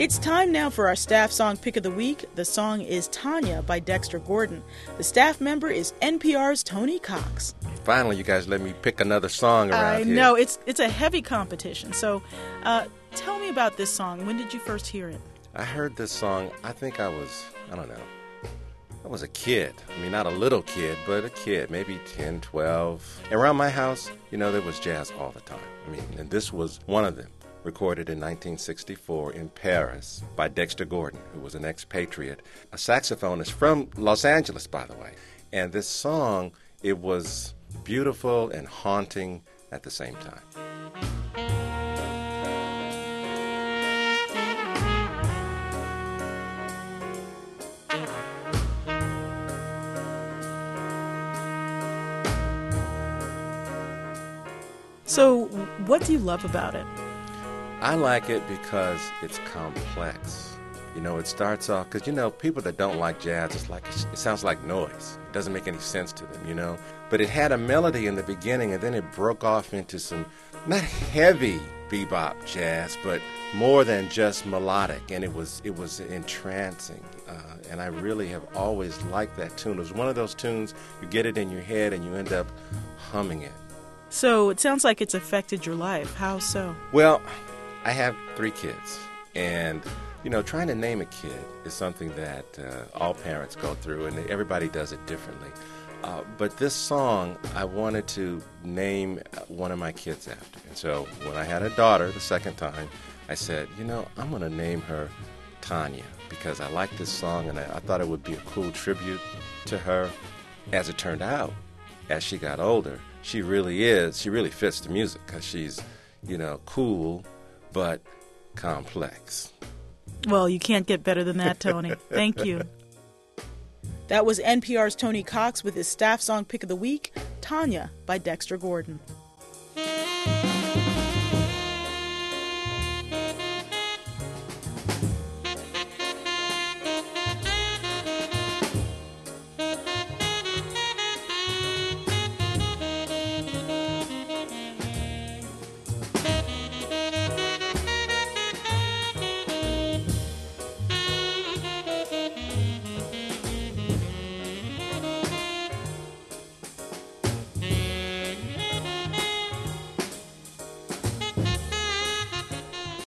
It's time now for our staff song pick of the week. The song is Tanya by Dexter Gordon. The staff member is NPR's Tony Cox. Finally, you guys let me pick another song around here. I know, it's a heavy competition. So tell me about this song. When did you first hear it? I heard this song, I think I was a kid. I mean, not a little kid, but a kid, maybe 10, 12. Around my house, there was jazz all the time. I mean, and this was one of them. Recorded in 1964 in Paris by Dexter Gordon, who was an expatriate, a saxophonist from Los Angeles, by the way. And this song, it was beautiful and haunting at the same time. So, what do you love about it? I like it because it's complex. It starts off, because, people that don't like jazz, it sounds like noise. It doesn't make any sense to them, But it had a melody in the beginning, and then it broke off into some, not heavy bebop jazz, but more than just melodic, and it was entrancing. And I really have always liked that tune. It was one of those tunes, you get it in your head, and you end up humming it. So, it sounds like it's affected your life. How so? Well, I have 3 kids, and, trying to name a kid is something that all parents go through, and everybody does it differently. But this song, I wanted to name one of my kids after. And so when I had a daughter the second time, I said, I'm going to name her Tanya, because I like this song, and I thought it would be a cool tribute to her. As it turned out, as she got older, she really fits the music, because she's, cool, but complex. Well, you can't get better than that, Tony. Thank you. That was NPR's Tony Cox with his staff song pick of the week, Tanya by Dexter Gordon.